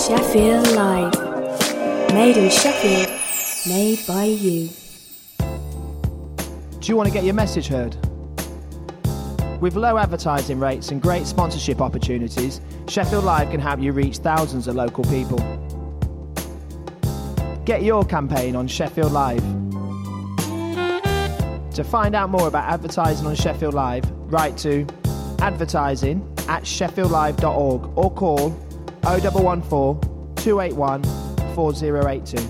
Sheffield Live. Made in Sheffield, made by you. Do you want to get your message heard? With low advertising rates and great sponsorship opportunities, Sheffield Live can help you reach thousands of local people. Get your campaign on Sheffield Live. To find out more about advertising on Sheffield Live, write to advertising@sheffieldlive.org or call 0114 281 4082.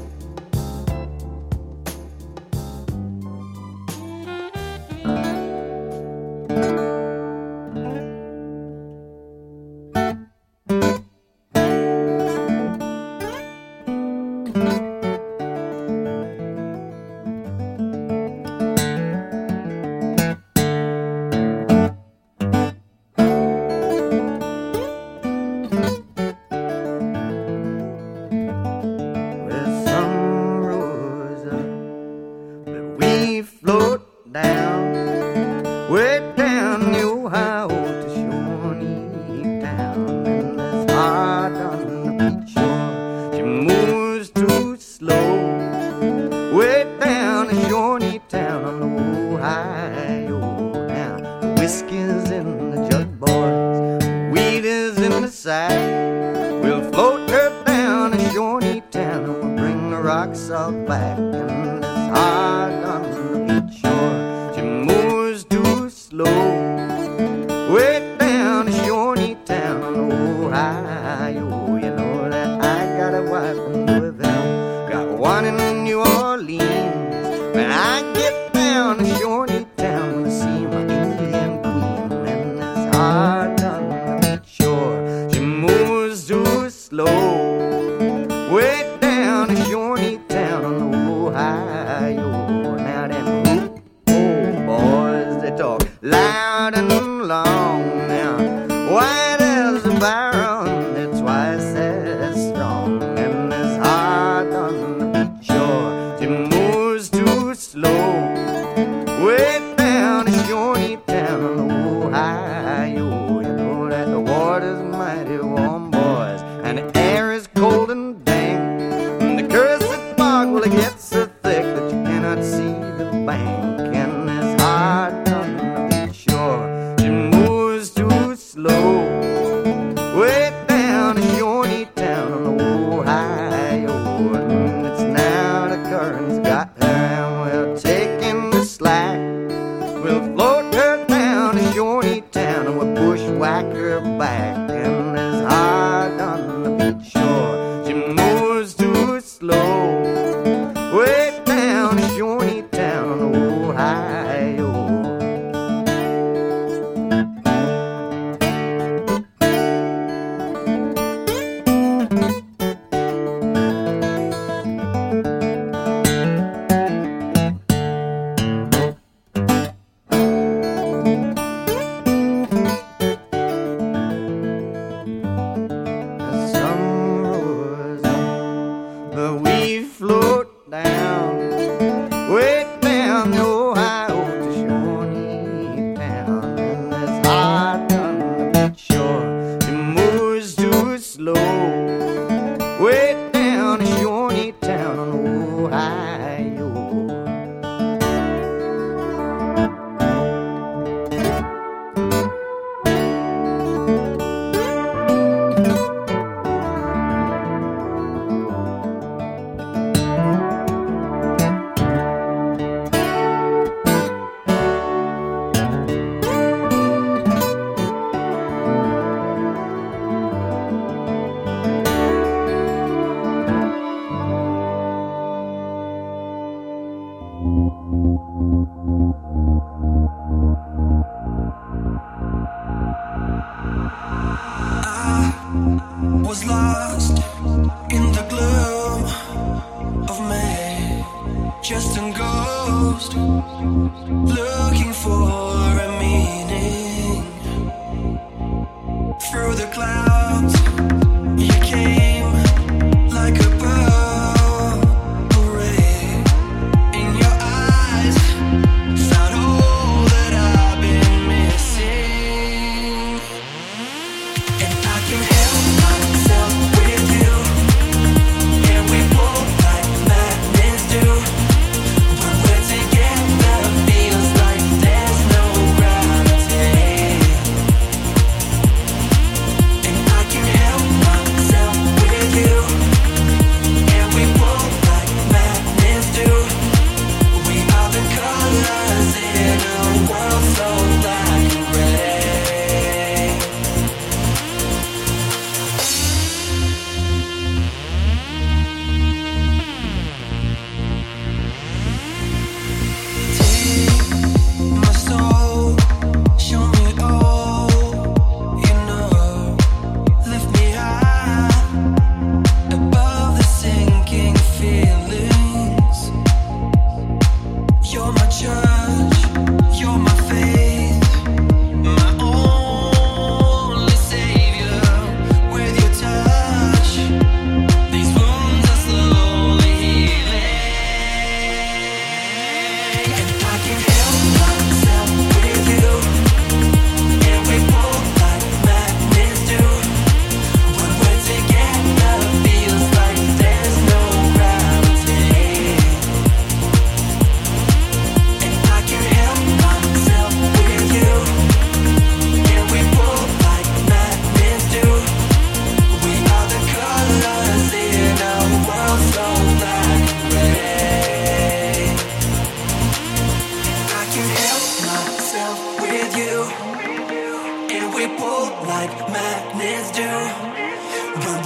And I can help myself with you.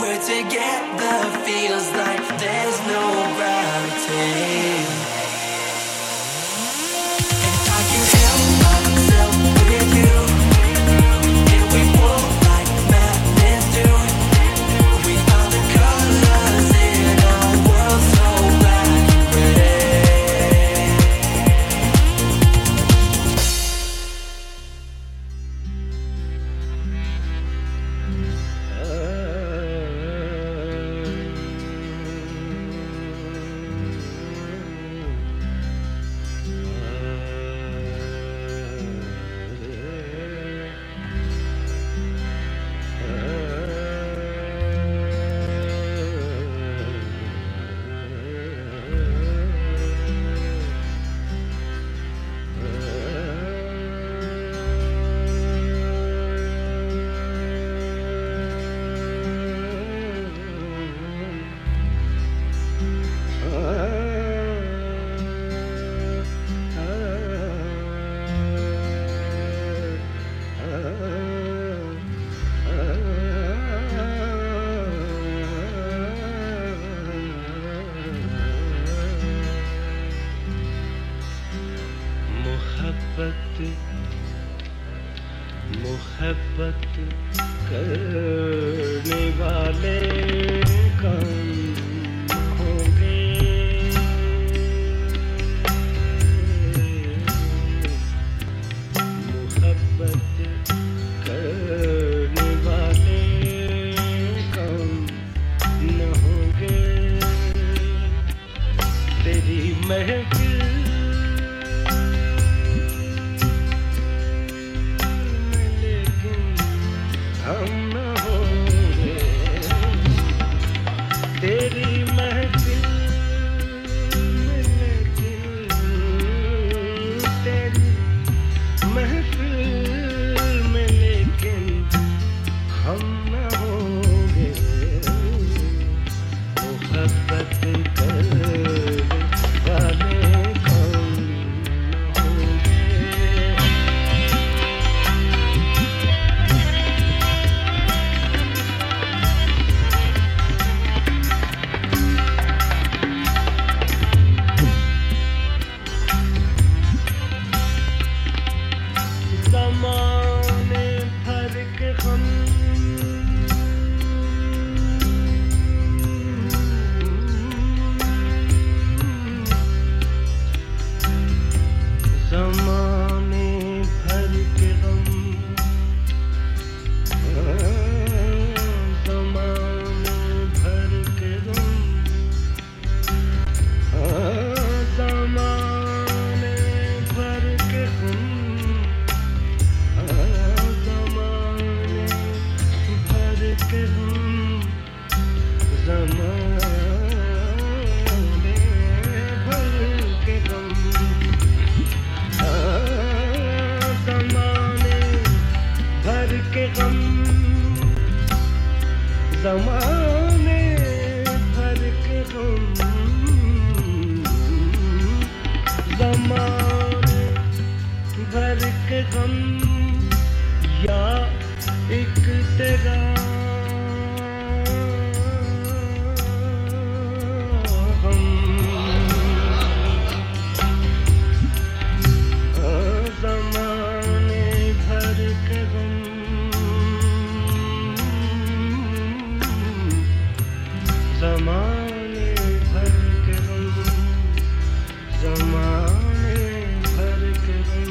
we're together feels like there's no gravity. And I can help myself with you, and we walk like madness do. We found the colors in our world so black and gray. मोहब्बत करने वाले कम होंगे, मोहब्बत करने वाले कम न होंगे। तेरी महफिल हम न होंगे, तेरी महफिल में लेकिन, तेरी महफिल में लेकिन हम न होंगे। मोहब्बत करने वाले कौन न होंगे। ज़माने भर के गम, ज़माने भर के गम, ज़माने भर के गम, ज़माने भर के गम, ज़माने भर के हम, ज़माने भर के हम, ज़माने भर के हम, ज़माने भर के हम, ज़माने भर के हम, या एक तेरा हम, ज़माने भर के हम, ज़माने भर के हम, ज़माने भर के हम,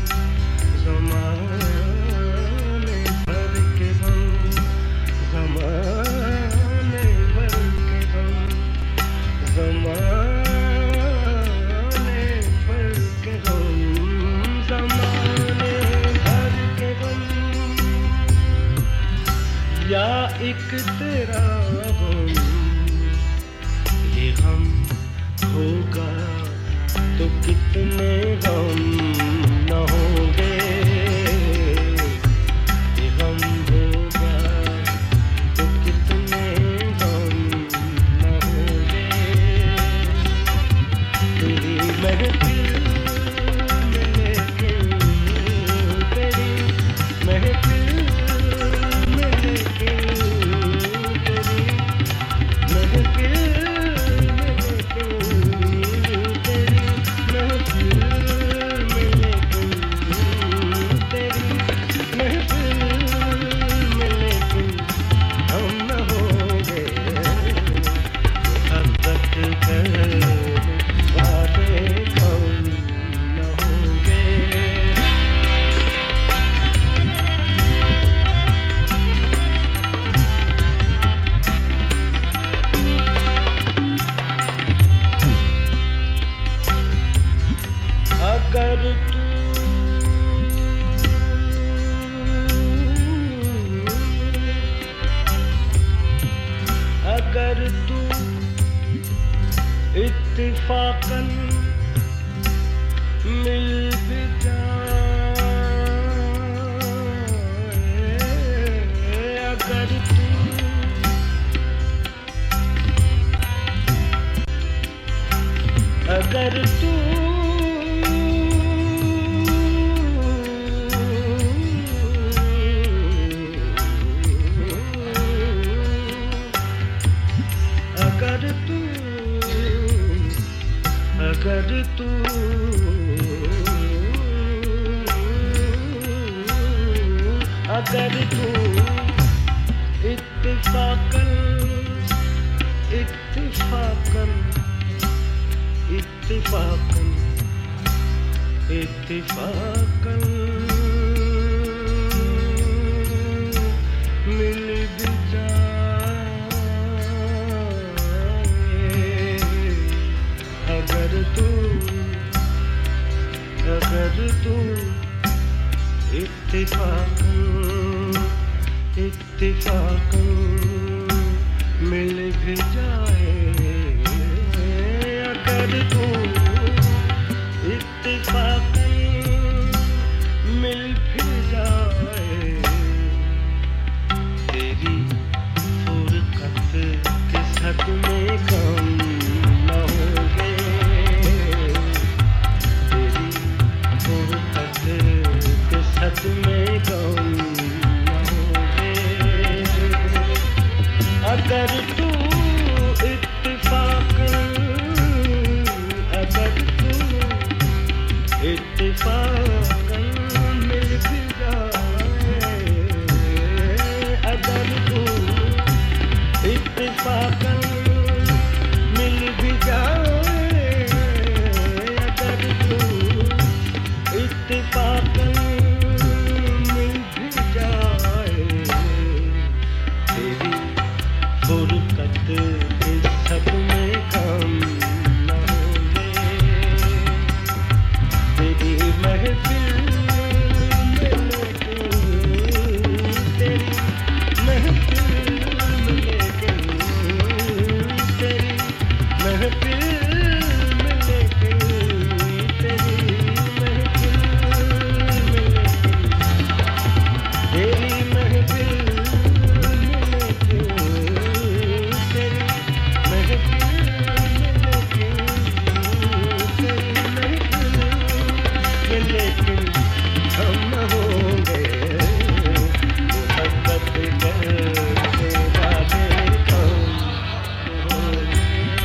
ज़माने भर के हम, ज़माने भर के हम, ज़माने भर के हम, ज़माने भर के हम, या एक तेरा गम। ये गम होगा तो कितने गम न होंगे, ये गम होगा तो कितने गम न होंगे। तेरी महफिल में लेकिन, तेरी महफिल में लेकिन, तेरी इत्तिफाकन मिल भी जाए अगर तू अगर तू अगर तू अगर तू इत्तिफाकन इत्तिफाकन इत्तिफाकन इत्तिफाकन मिल भी जाए अगर तू इत्तिफाकन इत्तिफाकन मिल भी जाए अगर तू इत्तिफाकन मिल भी जाए तेरी फुरकत के सदमे कम न होंगे तेरी फुरकत के सदमे कम न होंगे अगर तू इत्तिफाकन अगर तू इत्तिफाकन मिल भी जाए अगर तू इत्तिफाकन मिल भी जाए अगर तू इत्तिफाकन मिल भी जाए तेरी फुरकत के सदमे कम न होंगे तेरी महफिल में लेके तेरी महफिल में लेके तेरी महफिल में लेके तेरी महफिल में लेके तेरी महफिल में लेके तेरी महफिल में लेके हम न होंगे मोहब्बत करने वाले कौन होंगे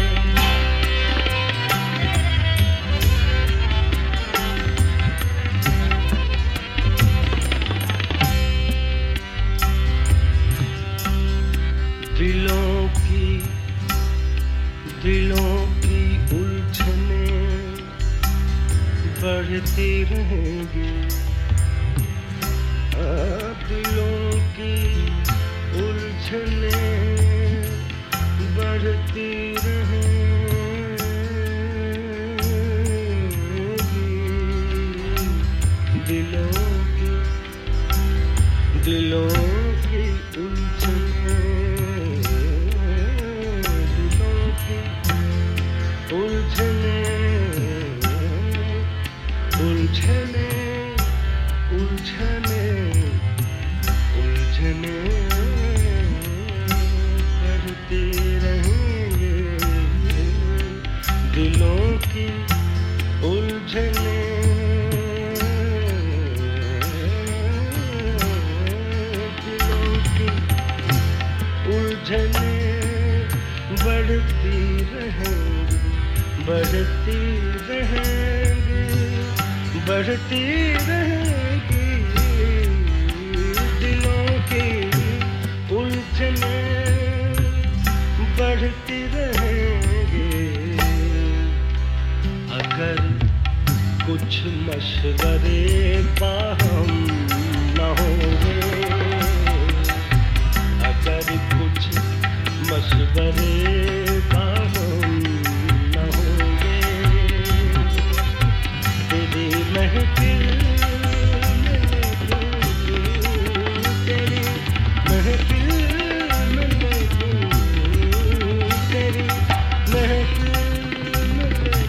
दिलों की उलझने बढ़ती रहेंगी दिलों की उलझने बढ़ती रहेंगी दिलों की उलझने उलझने उलझने उलझने उलझने बढ़ती रहेंगे दिलों की उलझने दिलों की उलझने बढ़ती रहेंगी बढ़ती रहेंगी बढ़ती रहेंगी दिलों की उलझने बढ़ती रहेंगी अगर कुछ मशवरे बाहम न होंगे अगर कुछ मशवरे बाहम न होंगे तेरी महफिल में लेके तेरी महफिल में लेके तेरी महफिल में लेके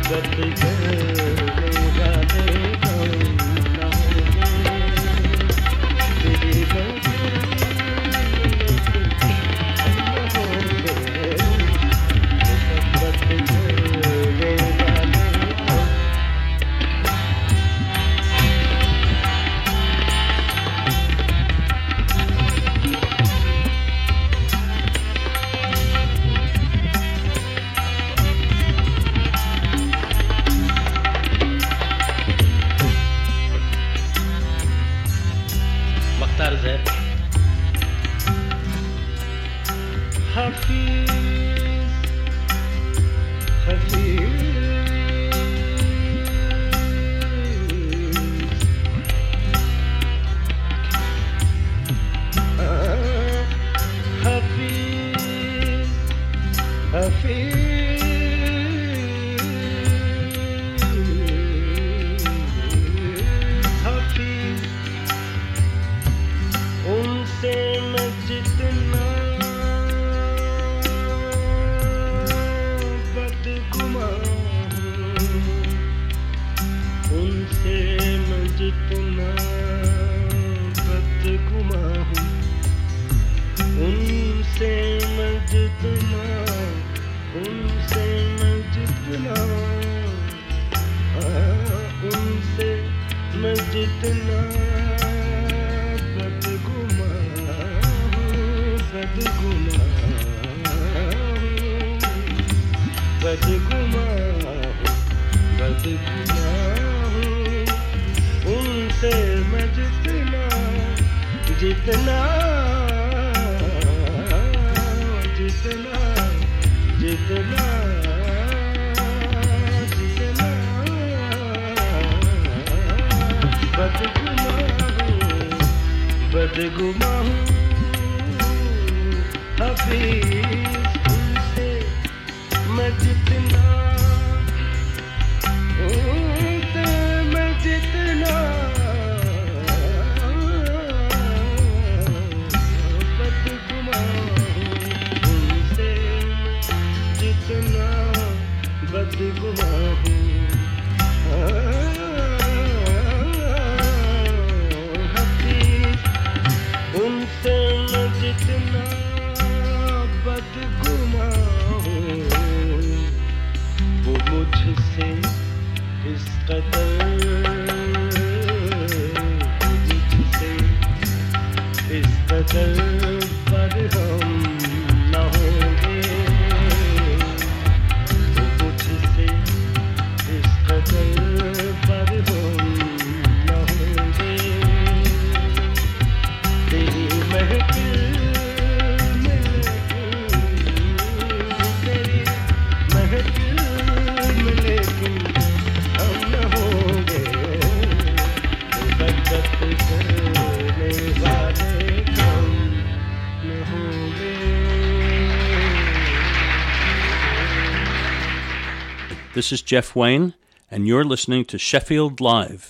This is Jeff Wayne, and you're listening to Sheffield Live,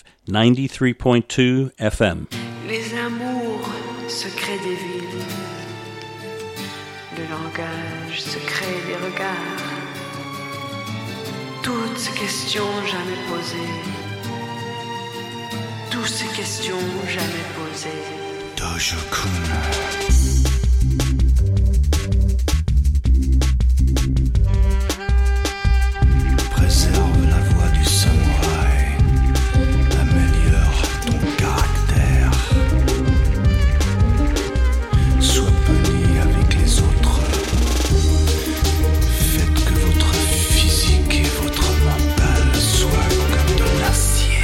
93.2 FM. Les amours secrets des villes, le langage secret des regards, toutes ces questions jamais posées, toutes ces questions jamais posées. Dojo-kun. Préserve la voix du samouraï, améliore ton caractère, sois poli avec les autres, faites que votre physique et votre mental soient comme de l'acier.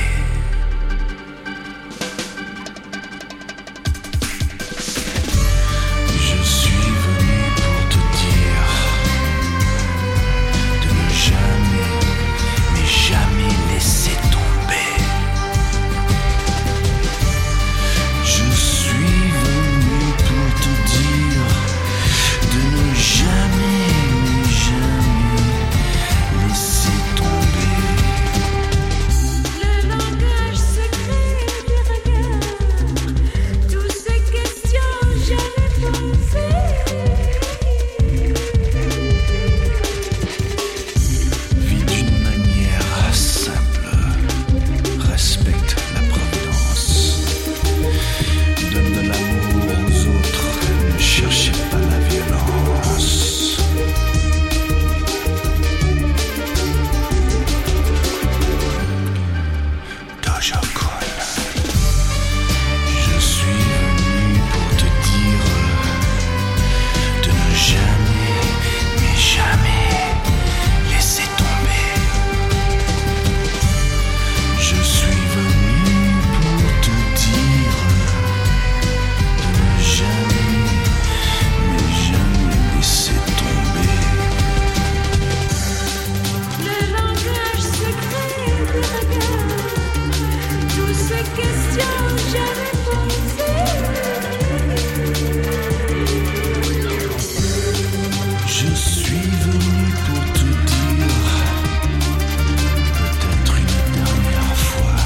Je suis venu pour te dire, peut-être une dernière fois,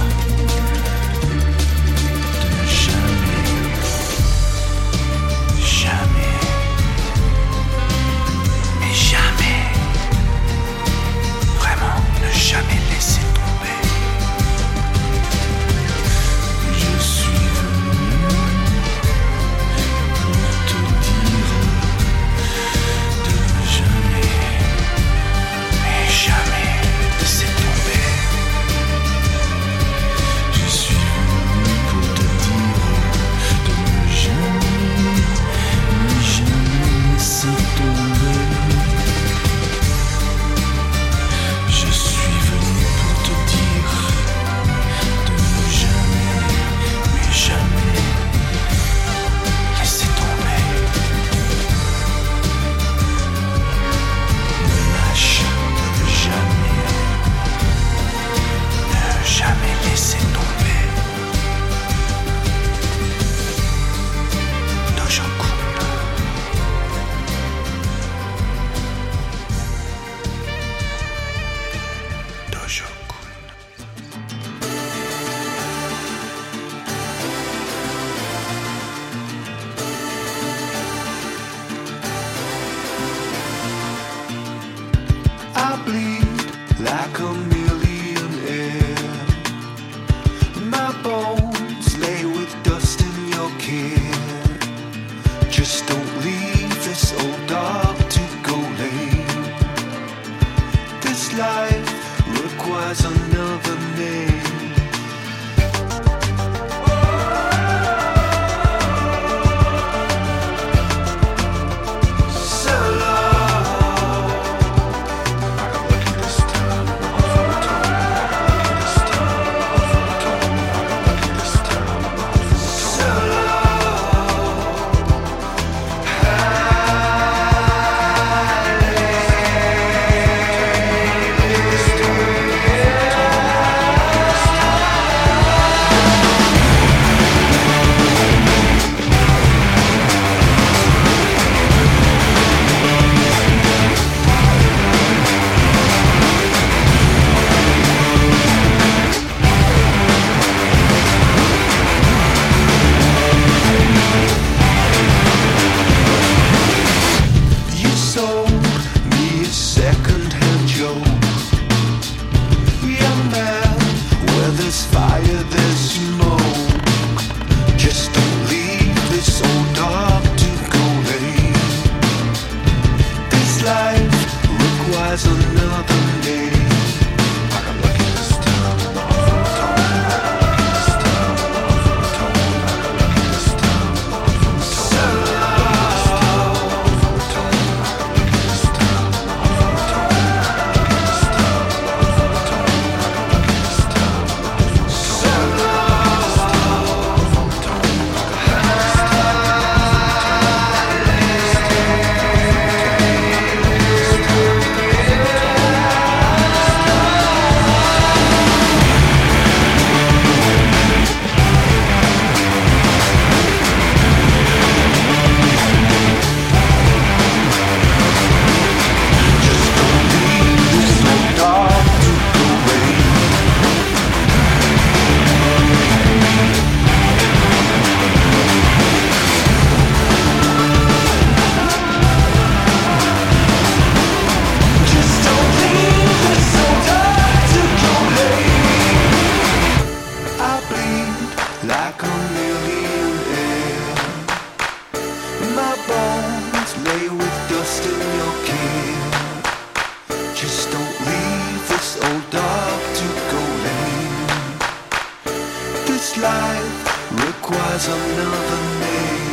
de ne jamais, jamais, mais jamais, vraiment ne jamais laisser tomber. Je suis venu pour te dire de ne jamais, mais jamais laisser tomber. Je suis venu pour te dire de ne jamais, mais jamais laisser tomber. Je suis venu pour te dire de ne jamais, mais jamais laisser tomber. Ne lâche jamais, ne jamais laisser tomber. Dojo-kun. Dojo-kun. I bleed like a millionaire. My bones lay with dust in your care. Just don't leave this old dog to go lame. This life requires another name. You sold me a second-hand joke. Young man, where there's fire, there's smoke. Just don't leave this old dog to go lame. This life requires another name. I got lucky this time. I got lucky this time. I got lucky this time. Like a millionaire. My bones lay with dust in your care. Just don't leave this old dog to go lame. This life requires another name.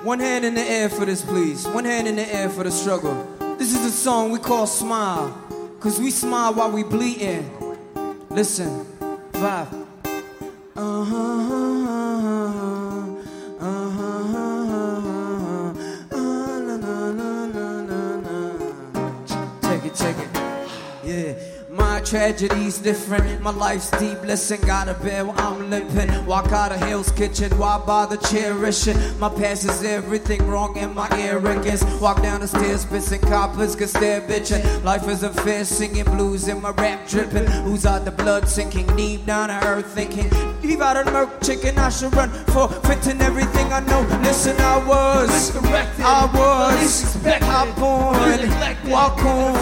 One hand in the air for this, please. One hand in the air for the struggle. This is a song we call Smile, cause we smile while we bleeding. Listen, vibe. Take it. Yeah. My tragedy's different, my life's deep. Listen, got a bed where I'm limping. Walk out of Hell's Kitchen, why bother cherishing? My past is everything wrong in my arrogance. Walk down the stairs, pissing coppers, cause they're bitching. Life isn't fair, singing blues in my rap dripping. Who's out the blood sinking, deep down to earth thinking. Leave out a murk chicken, I should run for fitting everything I know. Listen, I was born, walk on,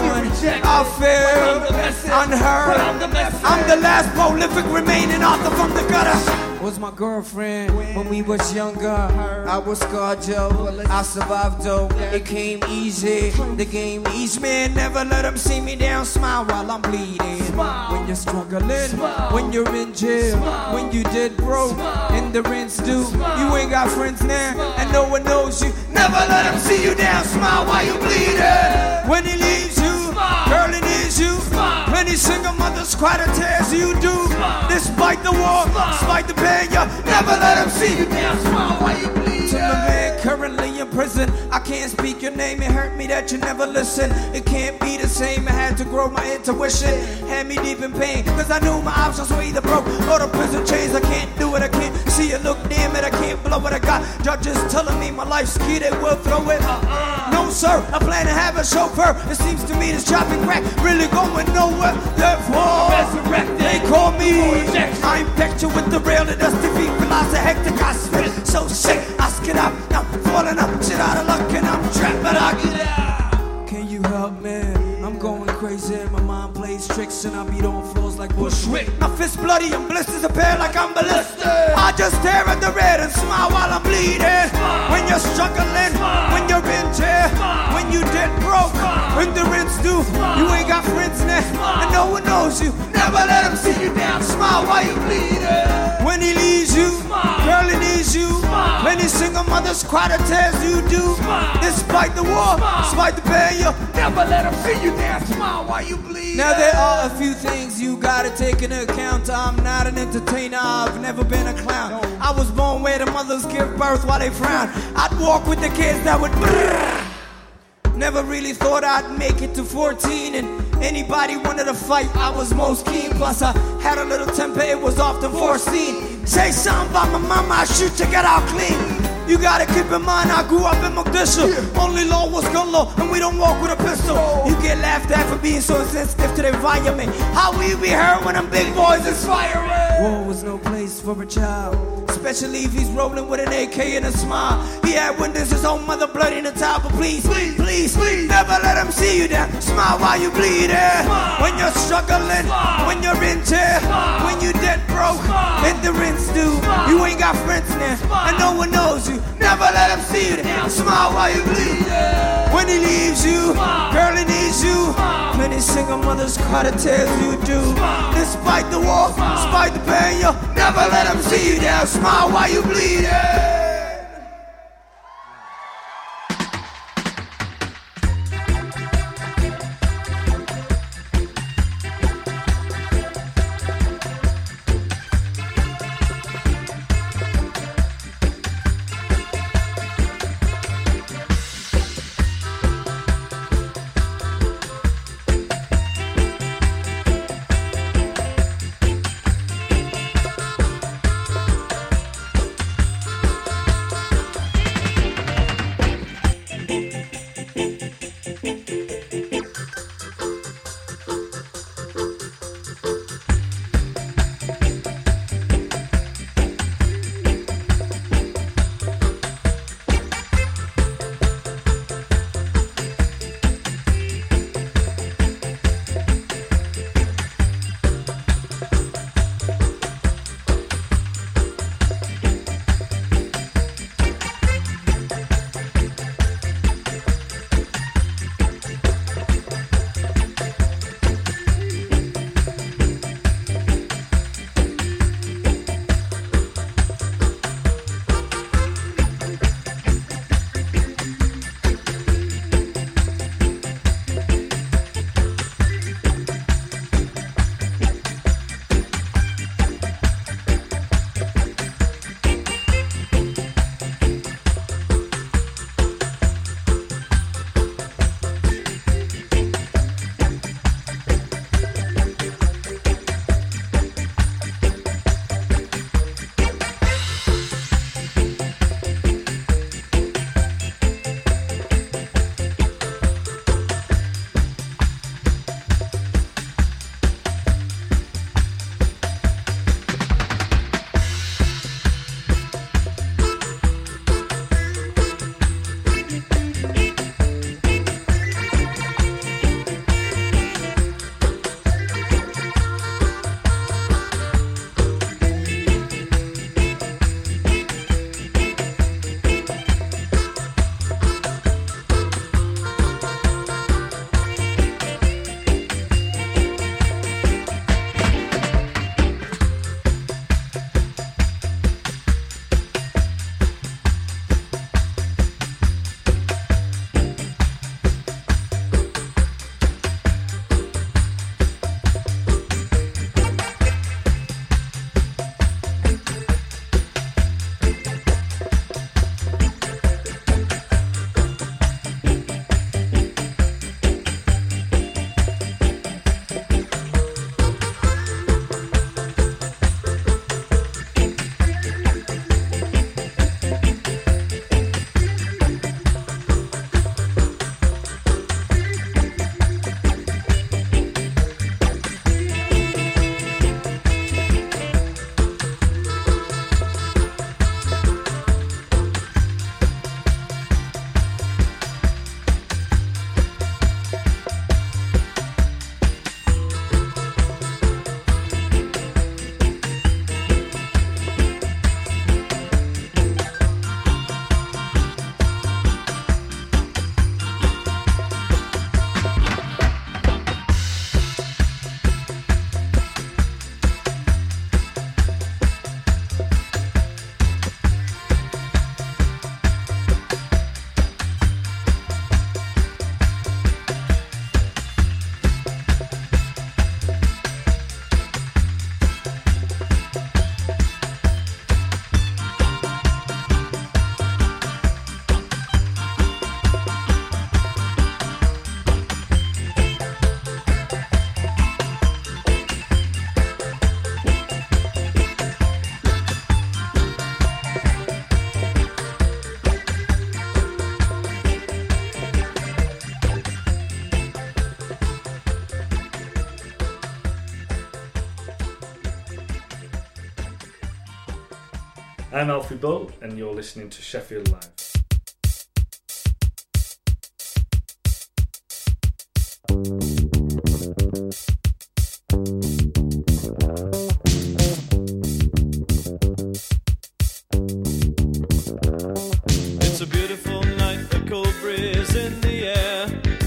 I feel unheard. I'm the last prolific remaining author from the gutter. Was my girlfriend when we was younger. I was scarred, Joe. I survived though. It came easy. The game easy, man. Never let them see me down. Smile while I'm bleeding. When you're struggling, when you're in jail, when you did broke, and the rent's due. You ain't got friends now, and no one knows you. Never let them see you down. Smile while you bleeding. When he leaves you, girl, it is you. Many single mothers cry the tears you do. Despite the war, despite the pain, you never let them see you down. Smile while you bleed. To the man currently in prison, I can't speak your name. It hurt me that you never listen. It can't be the same. I had to grow my intuition. Had me deep in pain, cause I knew my options were either broke or the prison chains. I can't do it, I can't see it. Look, damn it, I can't blow what I got. Judges telling me my life's key, they will throw it. No, sir, I plan to have a chauffeur. It seems to me this chopping crack really going nowhere. Therefore, they call me. I'm pictured with the rail and dusty feet. Realize the hectic I spit. So sick, I skid up. Now I'm falling up, shit out of luck, and I'm trapped, but I get out. Can you help me? I'm going crazy. My mind plays tricks and I beat on floors like Bushwick. My fist bloody and blisters appear like I'm ballistic. I just stare at the red and smile while I'm bleeding. When you're struggling, when you're in jail, when you dead broke, when the rent's due, you ain't got friends now, and no one knows you. Never let them see you down. Smile while you bleeding. When he leaves you, girl, he needs you. Many single mothers cry the tears you do. Despite the war, despite the pain, you never let them see you down. Smile while you bleed. Now there are a few things you gotta take into account. I'm not an entertainer, I've never been a clown. I was born where the mothers give birth while they frown. I'd walk with the kids that would brrr. Never really thought I'd make it to 14, and anybody wanted to fight, I was most keen. Plus I had a little temper, it was often foreseen. Say something about my mama, I shoot to get out clean. You gotta keep in mind I grew up in Mogadishu. Only law was gun law, and we don't walk with a pistol. You get laughed at for being so sensitive to the environment. How will you be heard when them big boys is firing? War was no place for a child, especially if he's rolling with an AK and a smile. He had witnessed his own mother bloody in the towel, but please, never let him see you down. Smile while you bleed. When you're struggling, when you're in jail, when you dead broke, and the rent's due, you ain't got friends now, and no one knows you. Never let him see you down. Smile while you bleed. When he leaves you, girl, he needs you. Many single mothers cry the tears you do. Despite the war, despite the pain, you never let him see you down. Smile while you bleed. I'm Alfie Bow, and you're listening to Sheffield Live. It's a beautiful night, a cold breeze in the air.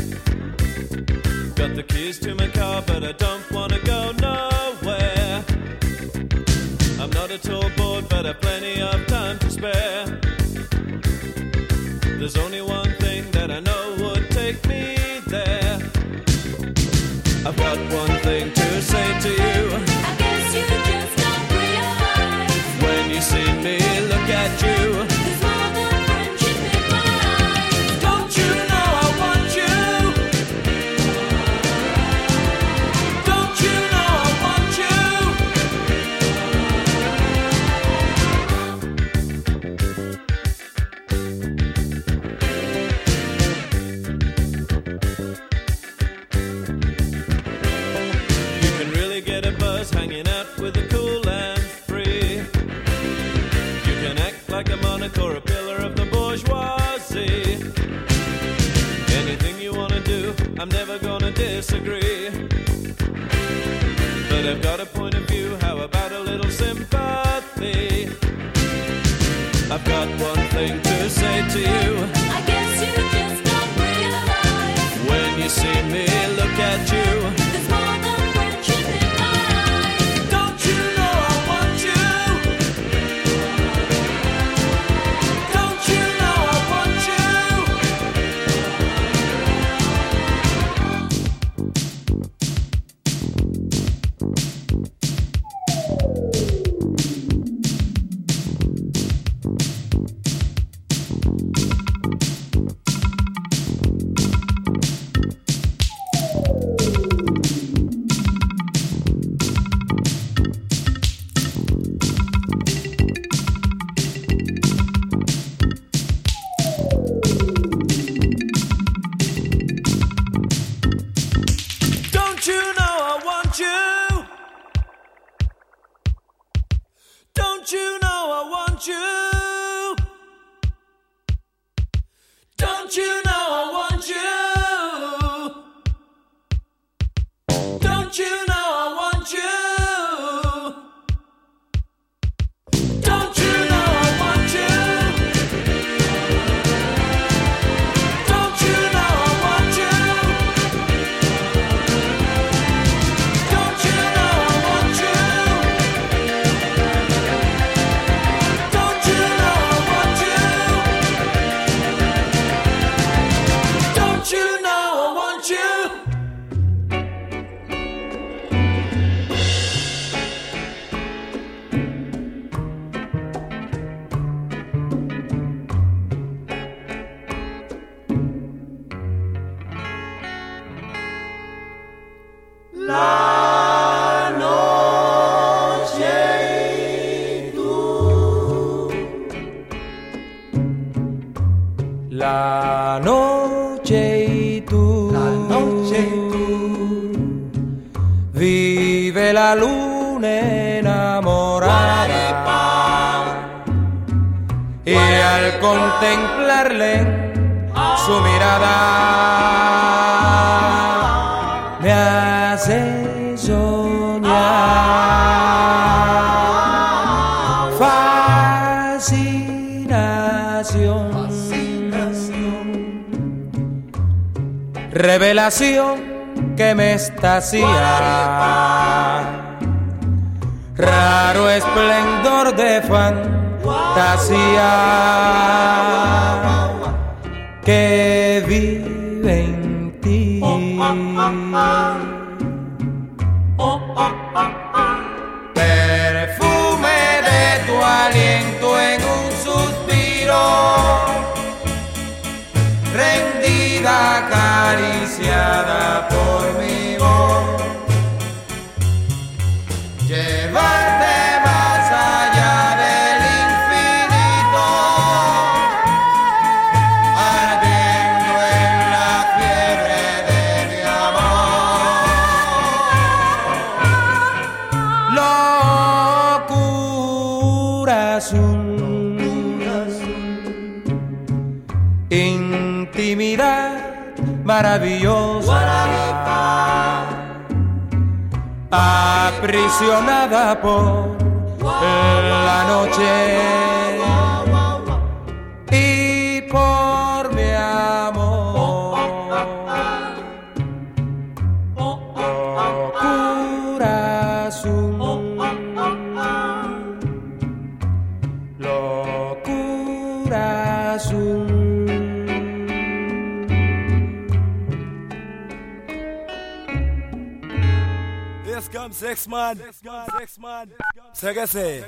Got the keys to my car, but I don't wanna go nowhere. I'm not at all bored, but I've plenty of time to spare. There's only one thing that I know would take me there. I've got one thing to say to you. I guess you just don't realize When you see me look at you, there's more than friendship in my eyes. don't you know I want you? Don't you know I want you? You can really get a buzz hanging out with the cool and free. You can act like a monarch or a pillar of the bourgeoisie. Anything you wanna do, I'm never gonna disagree. But I've got a point of view, how about a little sympathy? I've got one thing to say to you. I guess you just don't realize When you see me look at you, there's more than friendship in my eyes. don't you know I want you? Don't you know I want you? Don't you know I want you? Don't you know I want you? Don't you know I want you? Don't you know I want you? Don't you know I want you? Don't you know I want you? Don't you know I want you? Don't you know I want you? Don't you know I want you? La noche y tú. La noche y tú. La noche y tú. Vive la luna enamorada. Y al contemplarle su mirada me hace soñar. Fascinación. Revelación que me extasia. Raro esplendor de fantasía que vive en ti. Perfume de tu aliento en un suspiro, rendida, acariciada por mi voz. Llevarte más allá del infinito, ardiendo en la fiebre de mi amor. Locura azul, intimidad maravillosa, aprisionada por la noche y por mi amor. Locura azul, locura azul. Yes, come six man. Segase.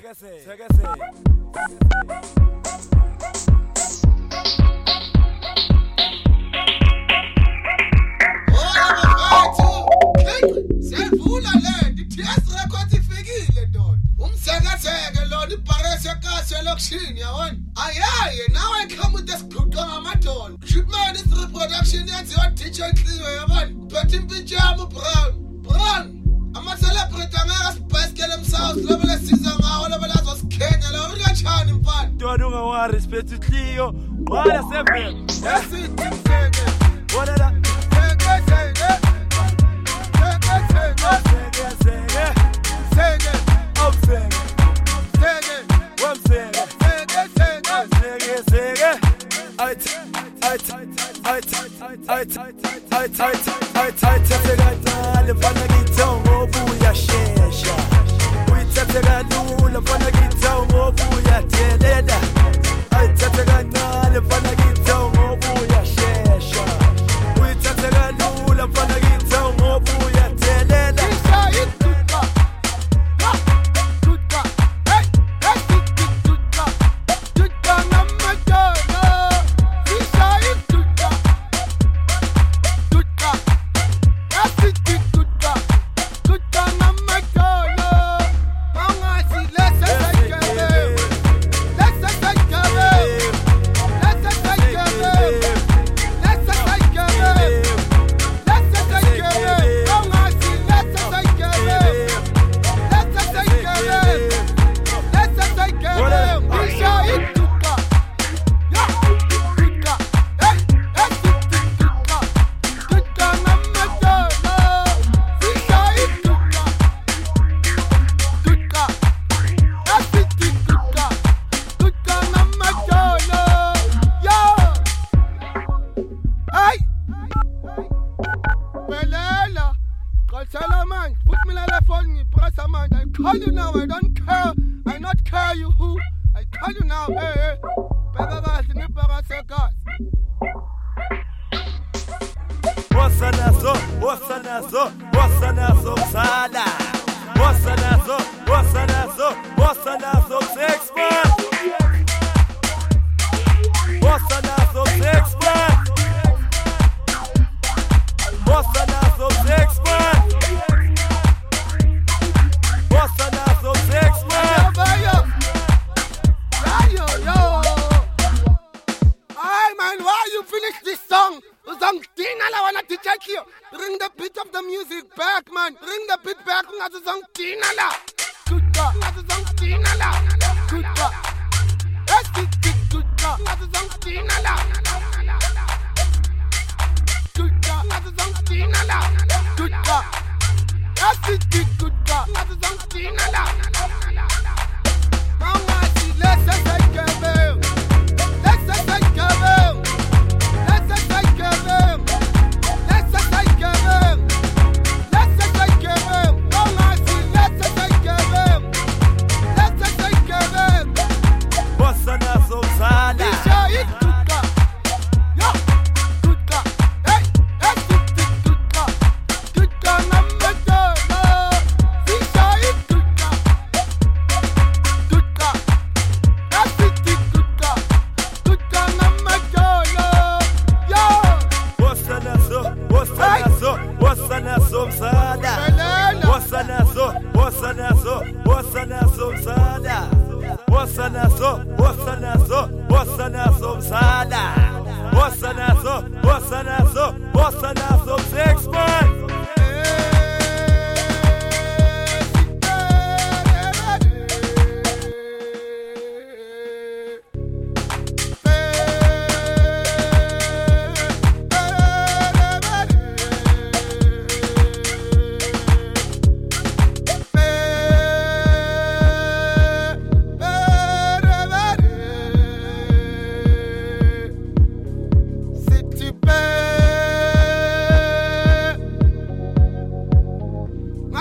Siyavula le DTS record ifikile ndoda umseketheke lo ibharesi yakase lokushini yabona ayaye nawe come with this kuqa ngamadolo shipman is reproduction yenziwa DJ Cleo yabona phethe impintshi yami brown ama celebrate angaka sibhasikele emsouth lobe lesiza ngawo lobe lazosikhenya lo urikachani mfana Don't worry, respect to Cleo. Wala seven. Yes it sege Wala la.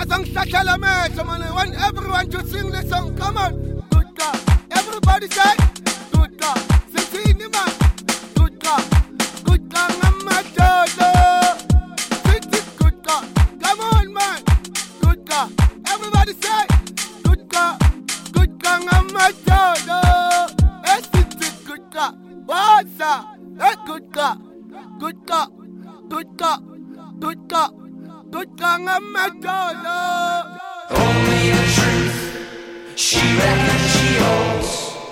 song Shachala Match, man. I want everyone to sing the song. Come on. Good God. Everybody say, good God. Sing the man. Good God. Good God, I'm a dodo. Good God. Come on, man. Good God. Everybody say, good God. Good God, I'm a dodo. Good God. What's up? Good God. Good God. Good God. Good God. Good God, I'm a dodo. Only the truth she reckons she holds.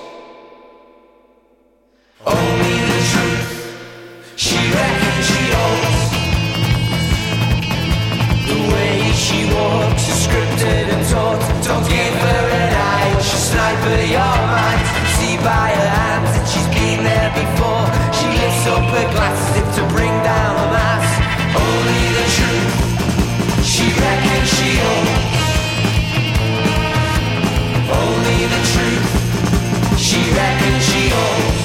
Only the truth she reckons she holds. The way she walks is scripted and taught. Don't give her an eye, she'll snipe at your mind. See by her hands that she's been there before. She lifts up her glass as if to bring down the mass. Only the truth she reckons she holds. Only the truth she reckons she holds.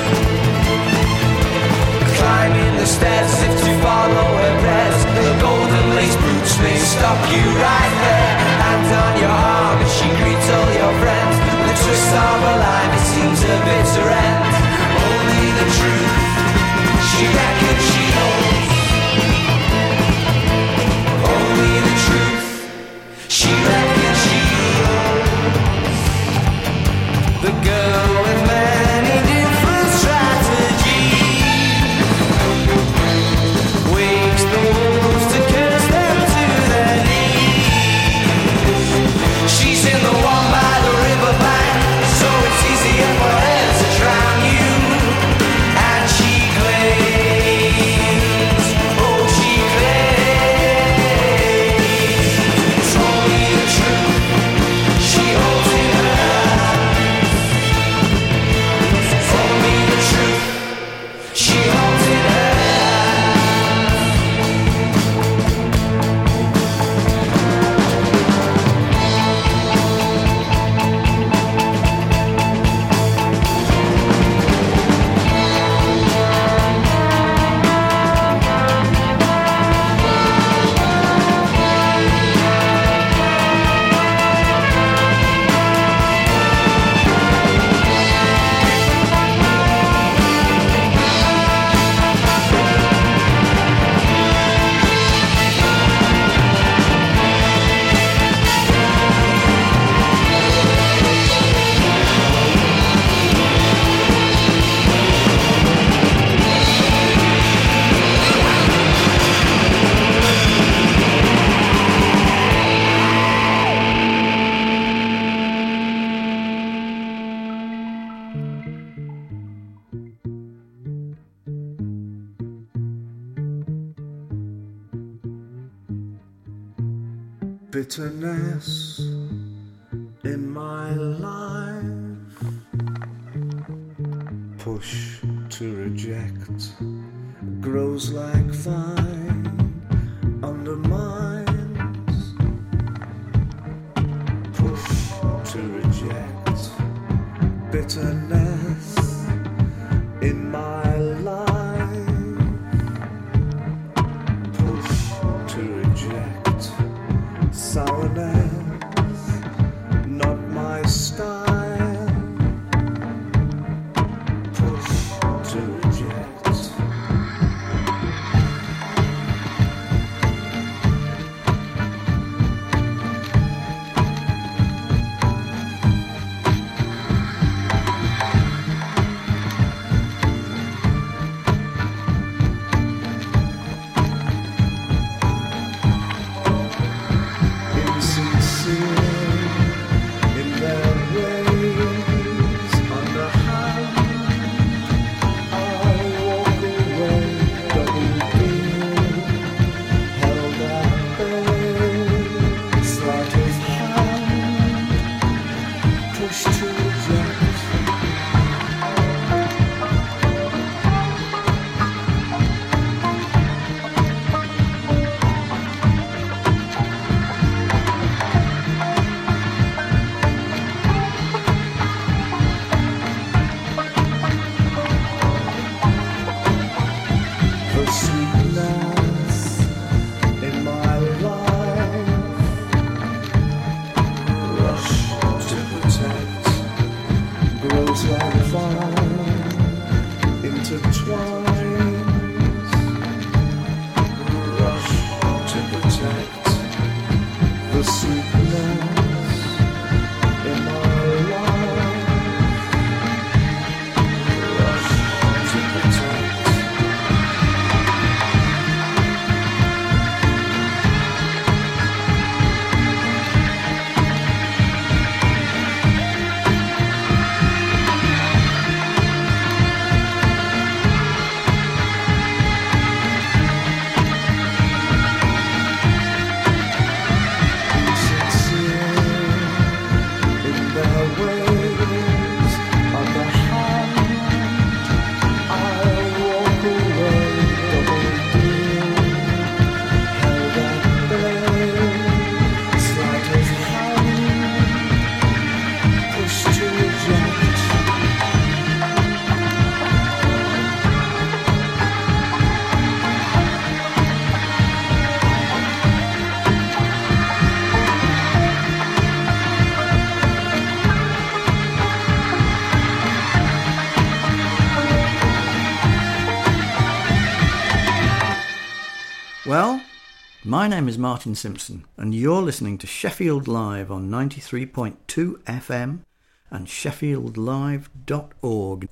Climbing the stairs as if to follow her prayers. Her golden lace boots may stop you right there. Hand on your arm as she greets all your friends. The twist of her life, it seems a bitter end. Only the truth she reckons she holds. Only the truth she reckons she holds. The girl with many different strategies wakes the wolves to curse them to their knees. She's in the one by the riverbank, so it's easier for her to drown you. And she claims, oh she claims, it's only the truth she holds in her hands. It's only the truth she holds in her hands. Bitterness in my life, push to reject, grows like vine, undermines. Push to reject, bitterness in my life, push to reject, sourness, not my style. Push to reject. the sweetness in my life. Rush to protect. Well, my name is Martin Simpson, and you're listening to Sheffield Live on 93.2 FM and sheffieldlive.org.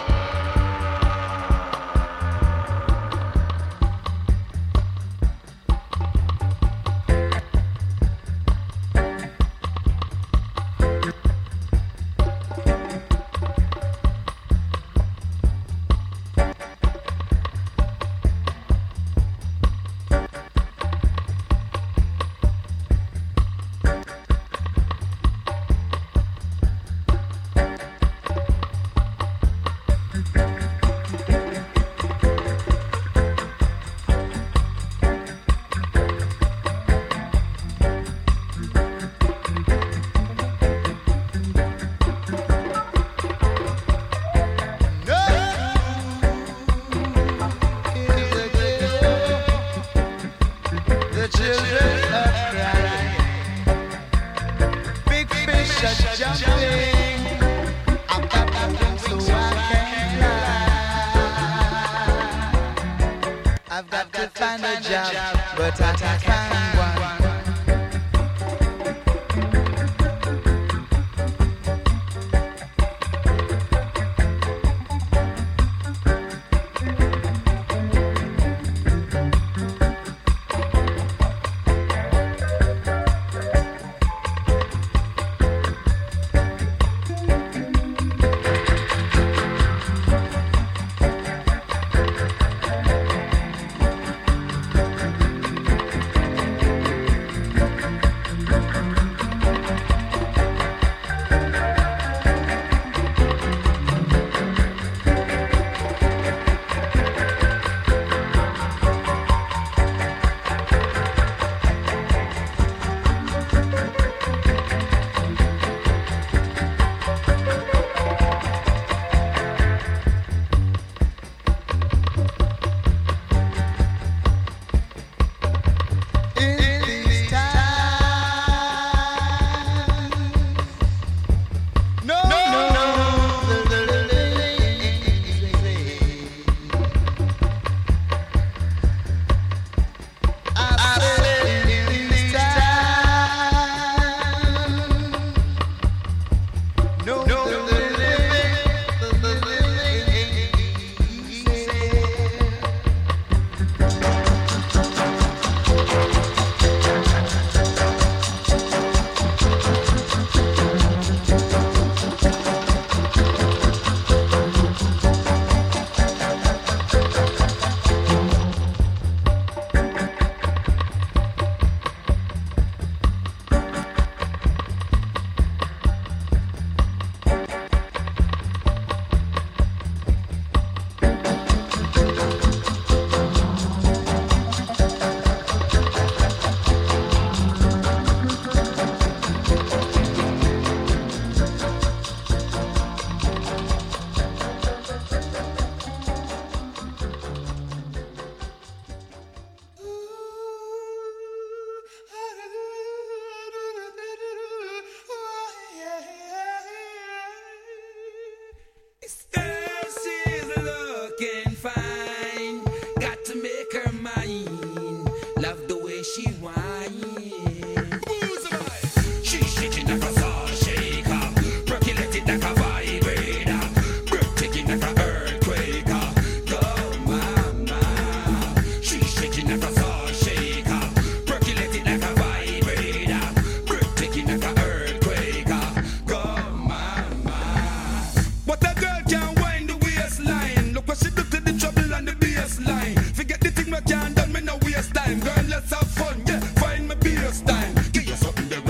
I've got to find a job, but I can't find one.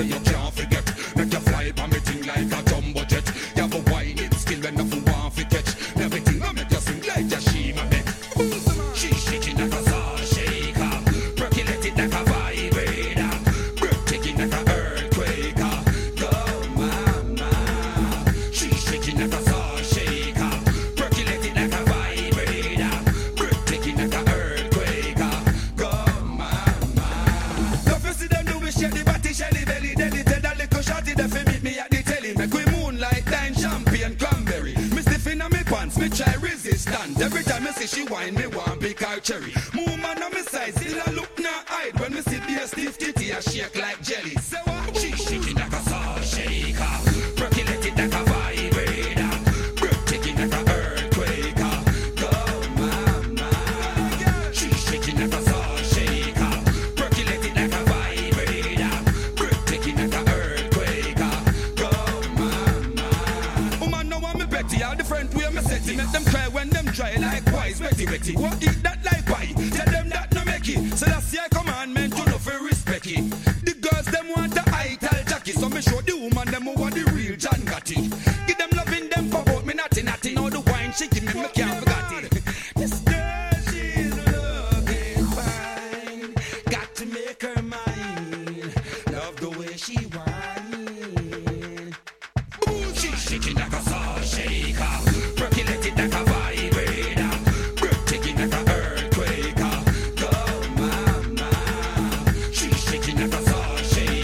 where you can't forget. Make you fly by me thing like a jumbo jet. You have a whining skill when nothing want to catch. Everything I make you sing like a Shima bet. She shaking like a salt shaker, percolating like a vibrator, breathtaking like a earthquaker. Go mama, she shaking like a salt shaker, percolating like a vibrator, breathtaking like a earthquaker. Go mama. Don't you see them do we shake the body, shake the belly, then they tell that little shorty that fi meet me at the telly. Make we moonlight dine champagne cranberry. Me stiff inna me pants, me try resistance. Every time me see she whine, me want big her cherry. Woman on me side, still a look now hide. When me see the stiff titty, I shake like jelly. Say what? She shaking like a salt shaker, percolating like a vibrator, breathtaking like a earthquaker. Go mama, she shaking like a salt shaker, percolating like a vibrator, breathtaking like a earthquaker. Go mama. Woman know want me petty, all different way me set it. Make them cry when them dry likewise. Wetty wetty, what eat that like pie? Tell them that no make it. So that's your commandment, you know for respect it. The girls them want the high tall Jackie, so me show the woman them who want the real John Gotti. Give them loving them for about me natty natty. Now the wine she give me can't forget it. This girl she's looking fine, got to make her mine. Love the way she